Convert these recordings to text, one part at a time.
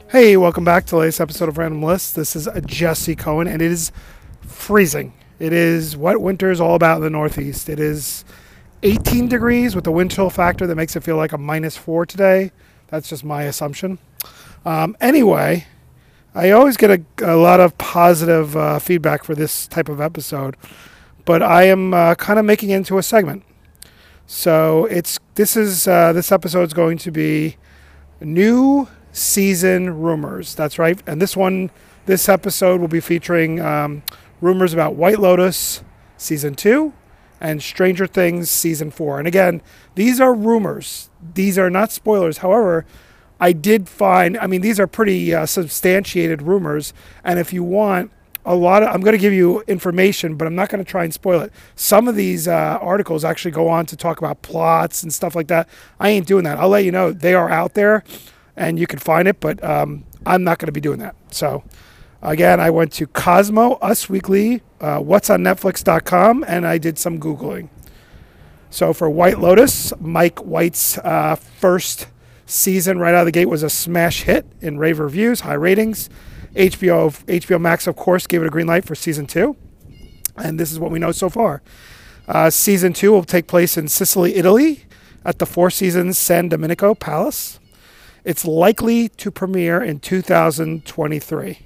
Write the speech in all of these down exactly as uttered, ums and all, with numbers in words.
Hey, welcome back to the latest episode of Random Lists. This is Jesse Cohen, and it is freezing. It is what winter is all about in the Northeast. It is eighteen degrees with the wind chill factor that makes it feel like a minus four today. That's just my assumption. Um, anyway, I always get a, a lot of positive uh, feedback for this type of episode, but I am uh, kind of making it into a segment. So it's this is uh, this episode is going to be new season rumors. That's right. And this one, this episode will be featuring um, rumors about White Lotus season two and Stranger Things season four. And again, these are rumors. These are not spoilers. However, I did find, I mean, these are pretty uh, substantiated rumors. And if you want a lot of, I'm going to give you information, but I'm not going to try and spoil it. Some of these uh, articles actually go on to talk about plots and stuff like that. I ain't doing that. I'll let you know they are out there and you can find it, but um, I'm not going to be doing that. So, again, I went to Cosmo, Us Weekly, uh, what's on netflix dot com, and I did some Googling. So for White Lotus, Mike White's uh, first season right out of the gate was a smash hit in rave reviews, high ratings. H B O, H B O Max, of course, gave it a green light for season two, and this is what we know so far. Uh, season two will take place in Sicily, Italy, at the Four Seasons San Domenico Palace. It's likely to premiere in two thousand twenty-three.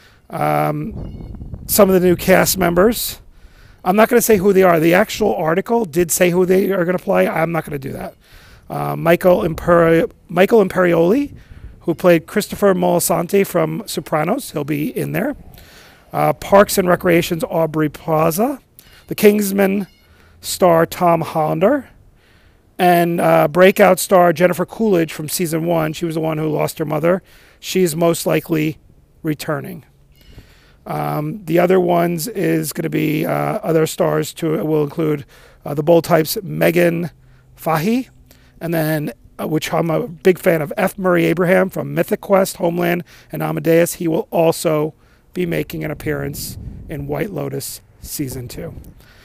Um, some of the new cast members, I'm not going to say who they are. The actual article did say who they are going to play. I'm not going to do that. Uh, Michael, Imperi- Michael Imperioli, who played Christopher Moltisanti from Sopranos. He'll be in there. Uh, Parks and Recreation's Aubrey Plaza. The Kingsman star Tom Hollander. And uh, breakout star Jennifer Coolidge from season one. She was the one who lost her mother. She's most likely returning. Um, the other ones is going to be uh, other stars to will include uh, the bold types Megan Fahey, and then uh, which I'm a big fan of, F. Murray Abraham from Mythic Quest, Homeland, and Amadeus. He will also be making an appearance in White Lotus season two.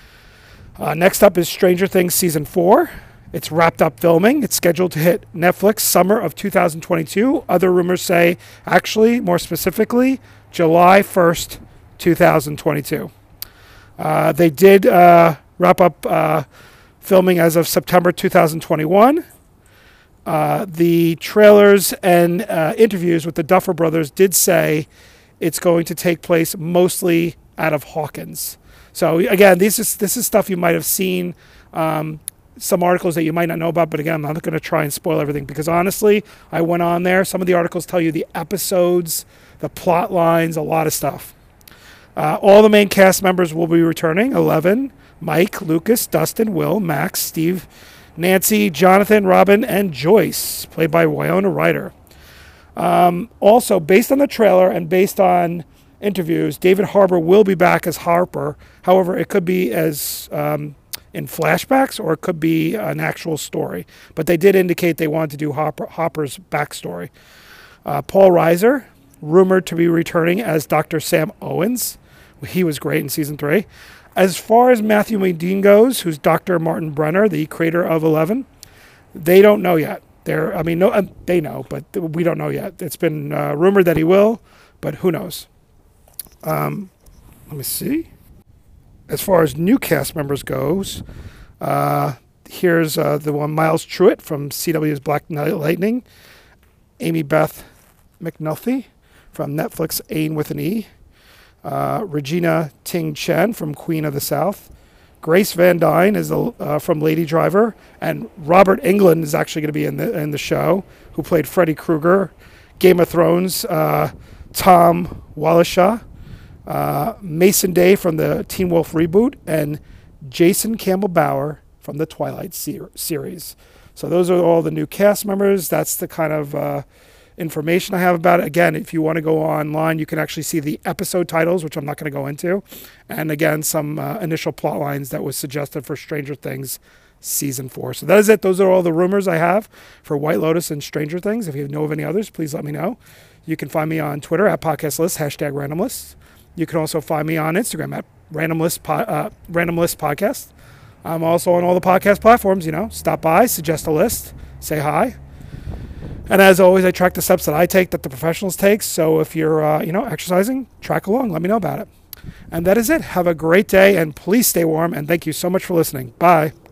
Uh, next up is Stranger Things season four. It's wrapped up filming. It's scheduled to hit Netflix summer of two thousand twenty-two. Other rumors say, actually, more specifically, July first, two thousand twenty-two. Uh, they did uh, wrap up uh, filming as of September two thousand twenty-one. Uh, the trailers and uh, interviews with the Duffer Brothers did say it's going to take place mostly out of Hawkins. So again, this is this is stuff you might have seen. Um, some articles that you might not know about, but again, I'm not going to try and spoil everything because honestly, I went on there. Some of the articles tell you the episodes, the plot lines, a lot of stuff. Uh, all the main cast members will be returning. Eleven, Mike, Lucas, Dustin, Will, Max, Steve, Nancy, Jonathan, Robin, and Joyce, played by Winona Ryder. Um, also, based on the trailer and based on interviews, David Harbour will be back as Harper. However, it could be as um, in flashbacks or it could be an actual story. But they did indicate they wanted to do Hopper, Hopper's backstory. Uh, Paul Reiser, rumored to be returning as Doctor Sam Owens. He was great in season three. As far as Matthew Modine goes, who's Doctor Martin Brenner, the creator of Eleven, they don't know yet. They're, I mean, no, uh, they know, but we don't know yet. It's been uh, rumored that he will, but who knows? Um, let me see. As far as new cast members goes, uh, here's uh, the one Miles Truitt from C W's Black Knight Lightning, Amy Beth McNulty from Netflix Ain with an E, uh, Regina Ting Chen from Queen of the South, Grace Van Dyne is the, uh, from Lady Driver, and Robert Englund is actually going to be in the in the show, who played Freddy Krueger, Game of Thrones, uh, Tom Wallachat, uh, Mason Day from the Teen Wolf reboot, and Jason Campbell Bower from the Twilight ser- series. So those are all the new cast members. That's the kind of uh, information I have about it. Again, if you want to go online, you can actually see the episode titles, which I'm not going to go into. And again, some uh, initial plot lines that was suggested for Stranger Things season four. So that is it. Those are all the rumors I have for White Lotus and Stranger Things. If you know of any others, please let me know. You can find me on Twitter at Podcast List, hashtag Random List. You can also find me on Instagram at Random List, po- uh, Random List Podcast. I'm also on all the podcast platforms, you know. Stop by, suggest a list, say hi. And as always, I track the steps that I take, that the professionals take. So if you're, uh, you know, exercising, track along. Let me know about it. And that is it. Have a great day, and please stay warm. And thank you so much for listening. Bye.